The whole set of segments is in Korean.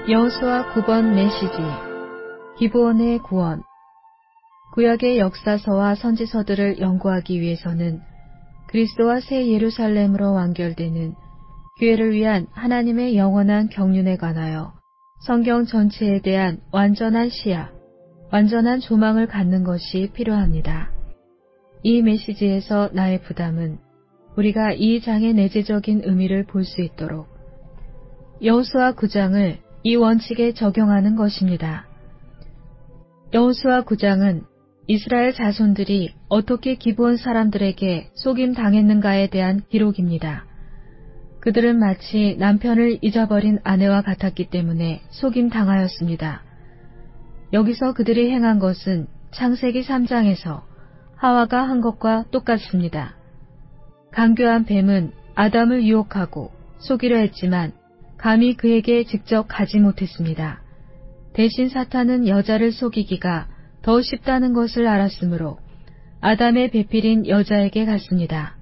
여호수아 9번 메시지 기브온의 구원. 구약의 역사서와 선지서들을 연구하기 위해서는 그리스도와 새 예루살렘으로 완결되는 교회를 위한 하나님의 영원한 경륜에 관하여 성경 전체에 대한 완전한 시야, 완전한 조망을 갖는 것이 필요합니다. 이 메시지에서 나의 부담은 우리가 이 장의 내재적인 의미를 볼 수 있도록 여호수아 9장을 이 원칙에 적용하는 것입니다. 여호수아 9장은 이스라엘 자손들이 어떻게 기브온 사람들에게 속임 당했는가에 대한 기록입니다. 그들은 마치 남편을 잊어버린 아내와 같았기 때문에 속임 당하였습니다. 여기서 그들이 행한 것은 창세기 3장에서 하와가 한 것과 똑같습니다. 강교한 뱀은 아담을 유혹하고 속이려 했지만 감히 그에게 직접 가지 못했습니다. 대신 사탄은 여자를 속이기가 더 쉽다는 것을 알았으므로 아담의 배필인 여자에게 갔습니다.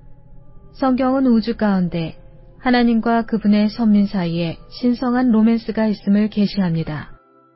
성경은 우주 가운데 하나님과 그분의 선민 사이에 신성한 로맨스가 있음을 계시합니다.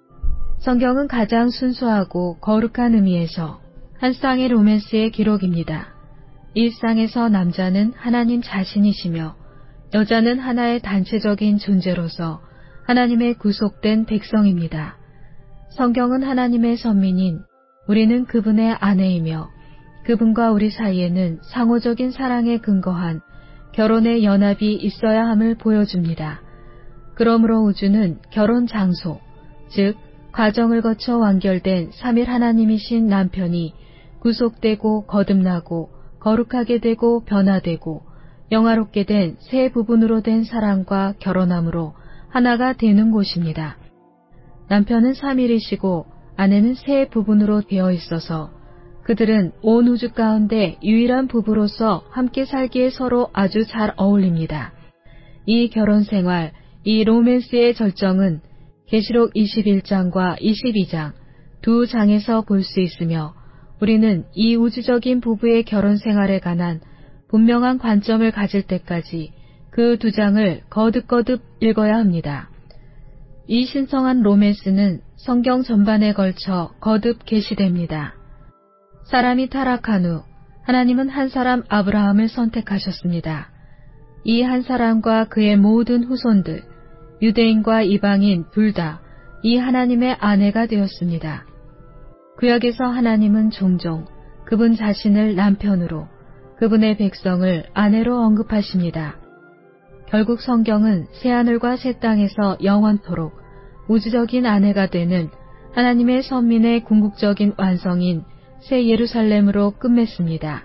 성경은 가장 순수하고 거룩한 의미에서 한 쌍의 로맨스의 기록입니다. 이 쌍에서 남자는 하나님 자신이시며 여자는 하나의 단체적인 존재로서 하나님의 구속된 백성입니다. 성경은 하나님의 선민인 우리는 그분의 아내이며 그분과 우리 사이에는 상호적인 사랑에 근거한 결혼의 연합이 있어야 함을 보여줍니다. 그러므로 우주는 결혼 장소, 즉 과정을 거쳐 완결된 삼일 하나님이신 남편이 구속되고 거듭나고 거룩하게 되고 변화되고 영화롭게 된 새 부분으로 된 사랑과 결혼함으로 하나가 되는 곳입니다. 남편은 삼일이시고 아내는 새 부분으로 되어 있어서 그들은 온 우주 가운데 유일한 부부로서 함께 살기에 서로 아주 잘 어울립니다. 이 결혼 생활, 이 로맨스의 절정은 계시록 21장과 22장 두 장에서 볼 수 있으며 우리는 이 우주적인 부부의 결혼 생활에 관한 분명한 관점을 가질 때까지 그 두 장을 거듭거듭 읽어야 합니다. 이 신성한 로맨스는 성경 전반에 걸쳐 거듭 계시됩니다. 사람이 타락한 후 하나님은 한 사람 아브라함을 선택하셨습니다. 이 한 사람과 그의 모든 후손들, 유대인과 이방인 둘 다 이 하나님의 아내가 되었습니다. 구약에서 하나님은 종종 그분 자신을 남편으로 그분의 백성을 아내로 언급하십니다. 결국 성경은 새하늘과 새 땅에서 영원토록 우주적인 아내가 되는 하나님의 선민의 궁극적인 완성인 새 예루살렘으로 끝맺습니다.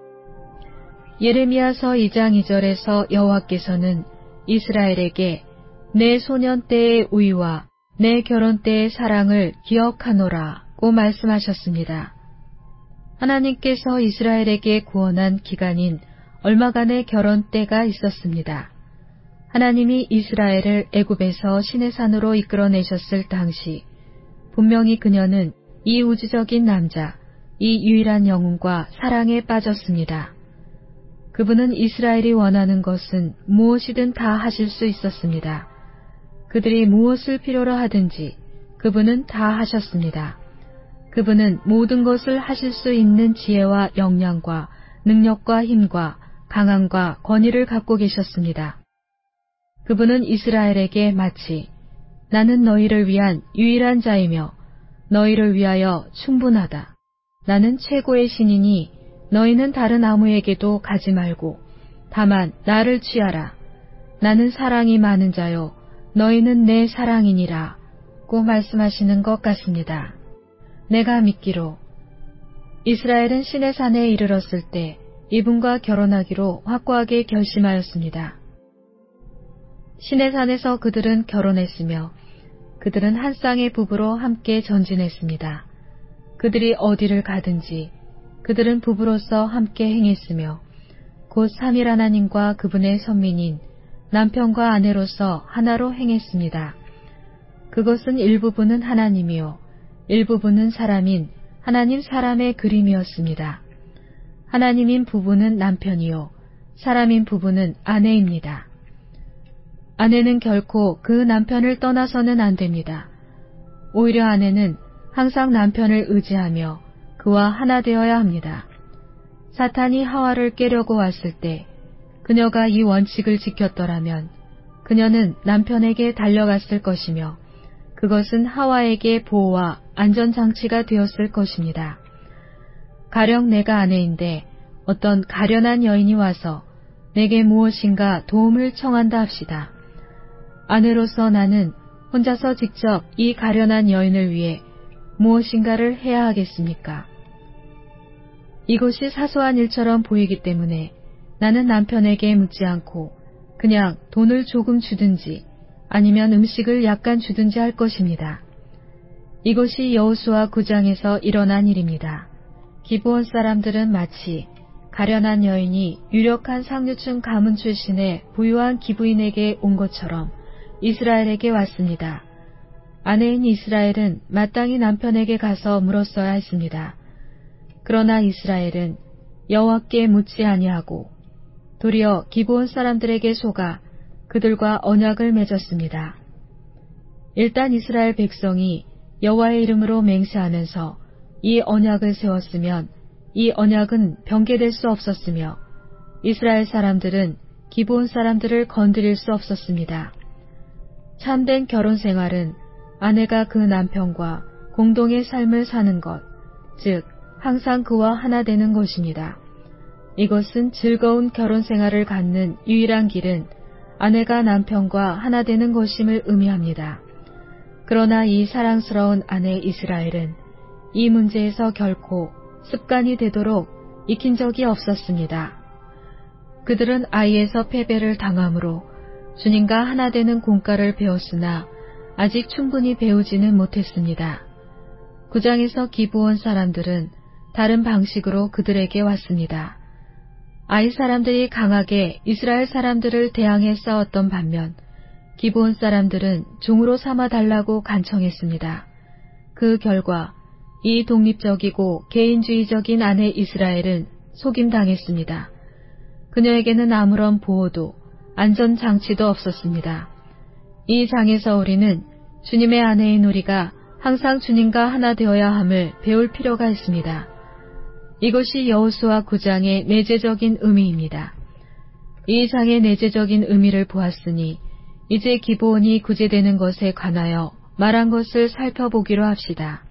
예레미야서 2장 2절에서 여호와께서는 이스라엘에게 내 소년 때의 우위와 내 결혼 때의 사랑을 기억하노라고 말씀하셨습니다. 하나님께서 이스라엘에게 구원한 기간인 얼마간의 결혼 때가 있었습니다. 하나님이 이스라엘을 애굽에서 시내산으로 이끌어내셨을 당시 분명히 그녀는 이 우주적인 남자, 이 유일한 영혼과 사랑에 빠졌습니다. 그분은 이스라엘이 원하는 것은 무엇이든 다 하실 수 있었습니다. 그들이 무엇을 필요로 하든지 그분은 다 하셨습니다. 그분은 모든 것을 하실 수 있는 지혜와 역량과 능력과 힘과 강함과 권위를 갖고 계셨습니다. 그분은 이스라엘에게 마치 나는 너희를 위한 유일한 자이며 너희를 위하여 충분하다. 나는 최고의 신이니 너희는 다른 아무에게도 가지 말고 다만 나를 취하라. 나는 사랑이 많은 자요 너희는 내 사랑이니라 고 말씀하시는 것 같습니다. 내가 믿기로 이스라엘은 시내산에 이르렀을 때 이분과 결혼하기로 확고하게 결심하였습니다. 시내산에서 그들은 결혼했으며 그들은 한 쌍의 부부로 함께 전진했습니다. 그들이 어디를 가든지 그들은 부부로서 함께 행했으며 곧 삼일 하나님과 그분의 선민인 남편과 아내로서 하나로 행했습니다. 그것은 일부분은 하나님이요 일부분은 사람인 하나님 사람의 그림이었습니다. 하나님인 부부는 남편이요 사람인 부부는 아내입니다. 아내는 결코 그 남편을 떠나서는 안 됩니다. 오히려 아내는 항상 남편을 의지하며 그와 하나 되어야 합니다. 사탄이 하와를 깨려고 왔을 때 그녀가 이 원칙을 지켰더라면 그녀는 남편에게 달려갔을 것이며 그것은 하와에게 보호와 안전장치가 되었을 것입니다. 가령 내가 아내인데 어떤 가련한 여인이 와서 내게 무엇인가 도움을 청한다 합시다. 아내로서 나는 혼자서 직접 이 가련한 여인을 위해 무엇인가를 해야 하겠습니까? 이것이 사소한 일처럼 보이기 때문에 나는 남편에게 묻지 않고 그냥 돈을 조금 주든지 아니면 음식을 약간 주든지 할 것입니다. 이것이 여호수아 9장에서 일어난 일입니다. 기브온 사람들은 마치 가련한 여인이 유력한 상류층 가문 출신의 부유한 기브인에게 온 것처럼 이스라엘에게 왔습니다. 아내인 이스라엘은 마땅히 남편에게 가서 물었어야 했습니다. 그러나 이스라엘은 여호와께 묻지 아니하고 도리어 기브온 사람들에게 속아 그들과 언약을 맺었습니다. 일단 이스라엘 백성이 여호와의 이름으로 맹세하면서 이 언약을 세웠으면 이 언약은 변개될 수 없었으며 이스라엘 사람들은 기브온 사람들을 건드릴 수 없었습니다. 참된 결혼 생활은 아내가 그 남편과 공동의 삶을 사는 것, 즉 항상 그와 하나 되는 것입니다. 이것은 즐거운 결혼 생활을 갖는 유일한 길은 아내가 남편과 하나 되는 것임을 의미합니다. 그러나 이 사랑스러운 아내 이스라엘은 이 문제에서 결코 습관이 되도록 익힌 적이 없었습니다. 그들은 아이에서 패배를 당함으로 주님과 하나 되는 공과를 배웠으나 아직 충분히 배우지는 못했습니다. 9장에서 기브온 사람들은 다른 방식으로 그들에게 왔습니다. 아이 사람들이 강하게 이스라엘 사람들을 대항해 싸웠던 반면 기브온 사람들은 종으로 삼아달라고 간청했습니다. 그 결과 이 독립적이고 개인주의적인 아내 이스라엘은 속임당했습니다. 그녀에게는 아무런 보호도 안전장치도 없었습니다. 이 장에서 우리는 주님의 아내인 우리가 항상 주님과 하나 되어야 함을 배울 필요가 있습니다. 이것이 여호수아 9장의 내재적인 의미입니다. 이 장의 내재적인 의미를 보았으니 이제 기브온이 구제되는 것에 관하여 말한 것을 살펴보기로 합시다.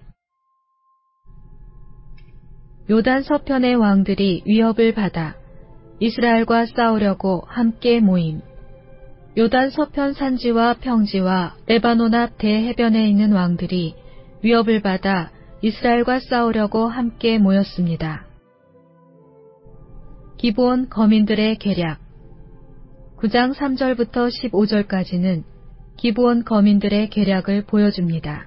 요단 서편의 왕들이 위협을 받아 이스라엘과 싸우려고 함께 모임. 요단 서편 산지와 평지와 레바논 앞 대해변에 있는 왕들이 위협을 받아 이스라엘과 싸우려고 함께 모였습니다. 기브온 거민들의 계략 9장 3절부터 15절까지는 기브온 거민들의 계략을 보여줍니다.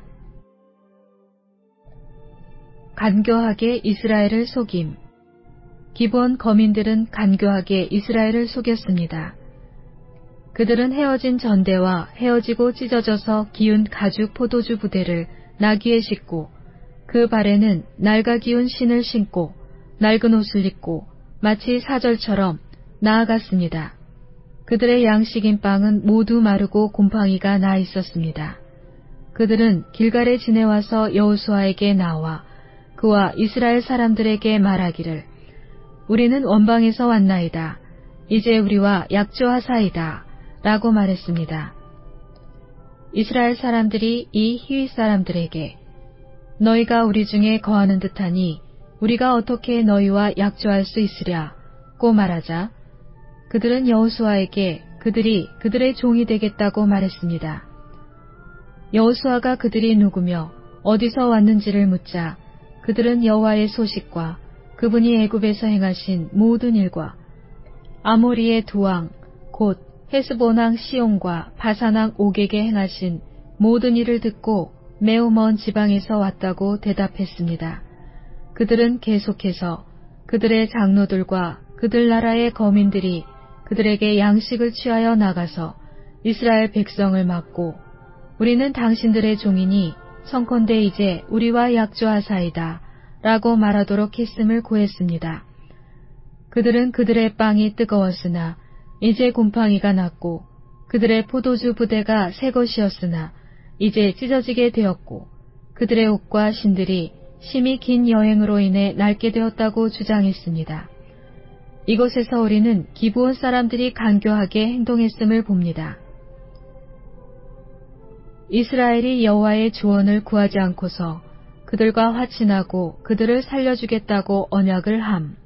간교하게 이스라엘을 속임. 기브온 거민들은 간교하게 이스라엘을 속였습니다. 그들은 헤어진 전대와 헤어지고 찢어져서 기운 가죽 포도주 부대를 나귀에 싣고 그 발에는 낡아 기운 신을 신고 낡은 옷을 입고 마치 사절처럼 나아갔습니다. 그들의 양식인 빵은 모두 마르고 곰팡이가 나 있었습니다. 그들은 길갈에 지내와서 여호수아에게 나와 그와 이스라엘 사람들에게 말하기를 우리는 원방에서 왔나이다. 이제 우리와 약조하사이다. 라고 말했습니다. 이스라엘 사람들이 이 히윗 사람들에게 너희가 우리 중에 거하는 듯하니 우리가 어떻게 너희와 약조할 수 있으랴고 말하자 그들은 여호수아에게 그들이 그들의 종이 되겠다고 말했습니다. 여호수아가 그들이 누구며 어디서 왔는지를 묻자 그들은 여호와의 소식과 그분이 애굽에서 행하신 모든 일과 아모리의 두 왕 곧 헤스본 왕 시온과 바산 왕 옥에게 행하신 모든 일을 듣고 매우 먼 지방에서 왔다고 대답했습니다. 그들은 계속해서 그들의 장로들과 그들 나라의 거민들이 그들에게 양식을 취하여 나가서 이스라엘 백성을 막고 우리는 당신들의 종이니 청컨대 이제 우리와 약조하사이다 라고 말하도록 했음을 구했습니다. 그들은 그들의 빵이 뜨거웠으나 이제 곰팡이가 났고 그들의 포도주 부대가 새 것이었으나 이제 찢어지게 되었고 그들의 옷과 신들이 심히 긴 여행으로 인해 낡게 되었다고 주장했습니다. 이곳에서 우리는 기브온 사람들이 간교하게 행동했음을 봅니다. 이스라엘이 여호와의 조언을 구하지 않고서 그들과 화친하고 그들을 살려주겠다고 언약을 함.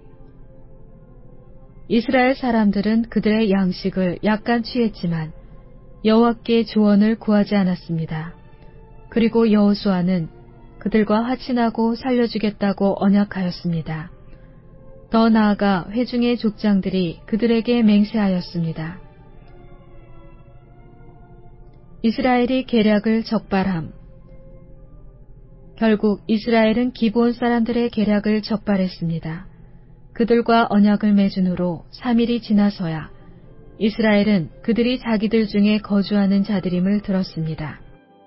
이스라엘 사람들은 그들의 양식을 약간 취했지만 여호와께 조언을 구하지 않았습니다. 그리고 여호수아는 그들과 화친하고 살려주겠다고 언약하였습니다. 더 나아가 회중의 족장들이 그들에게 맹세하였습니다. 이스라엘이 계략을 적발함. 결국 이스라엘은 기브온 사람들의 계략을 적발했습니다. 그들과 언약을 맺은 후로 3일이 지나서야 이스라엘은 그들이 자기들 중에 거주하는 자들임을 들었습니다.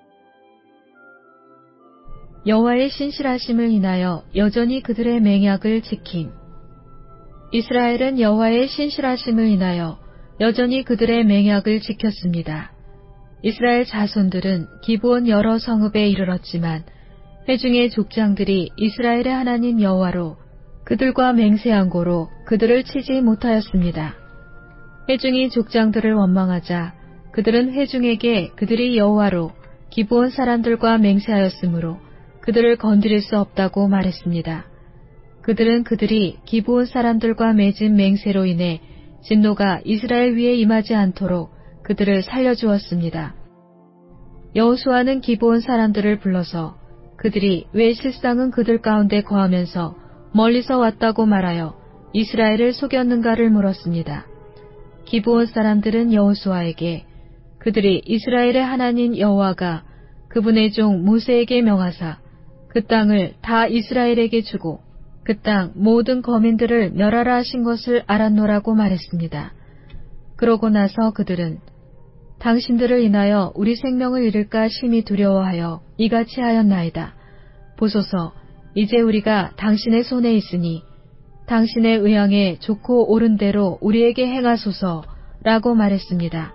여호와의 신실하심을 인하여 여전히 그들의 맹약을 지킴. 이스라엘은 여호와의 신실하심을 인하여 여전히 그들의 맹약을 지켰습니다. 이스라엘 자손들은 기브온 여러 성읍에 이르렀지만 회중의 족장들이 이스라엘의 하나님 여호와로 그들과 맹세한 고로 그들을 치지 못하였습니다. 회중이 족장들을 원망하자 그들은 회중에게 그들이 여호와로 기브온 사람들과 맹세하였으므로 그들을 건드릴 수 없다고 말했습니다. 그들은 그들이 기브온 사람들과 맺은 맹세로 인해 진노가 이스라엘 위에 임하지 않도록 그들을 살려주었습니다. 여호수아는 기브온 사람들을 불러서 그들이 왜 실상은 그들 가운데 거하면서 멀리서 왔다고 말하여 이스라엘을 속였는가를 물었습니다. 기브온 사람들은 여호수아에게 그들이 이스라엘의 하나님 여호와가 그분의 종 모세에게 명하사 그 땅을 다 이스라엘에게 주고 그 땅 모든 거민들을 멸하라 하신 것을 알았노라고 말했습니다. 그러고 나서 그들은 당신들을 인하여 우리 생명을 잃을까 심히 두려워하여 이같이 하였나이다. 보소서, 이제 우리가 당신의 손에 있으니 당신의 의향에 좋고 옳은 대로 우리에게 행하소서라고 말했습니다.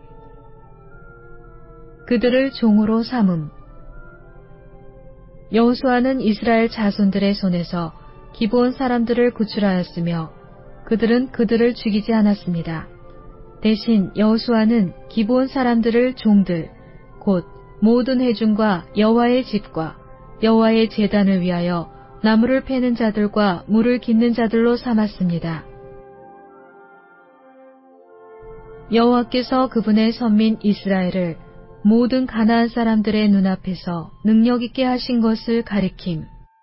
그들을 종으로 삼음. 여호수아는 이스라엘 자손들의 손에서 기브온 사람들을 구출하였으며 그들은 그들을 죽이지 않았습니다. 대신 여호수아는 기브온 사람들을 종들, 곧 모든 회중과 여호와의 집과 여호와의 제단을 위하여 나무를 패는 자들과 물을 깃는 자들로 삼았습니다. 여호와께서 그분의 선민 이스라엘을 모든 가나안 사람들의 눈앞에서 능력 있게 하신 것을 가리킴.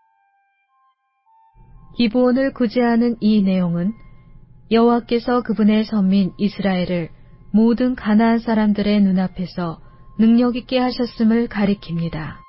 기브온을 구제하는 이 내용은 여호와께서 그분의 선민 이스라엘을 모든 가나안 사람들의 눈앞에서 능력 있게 하셨음을 가리킵니다.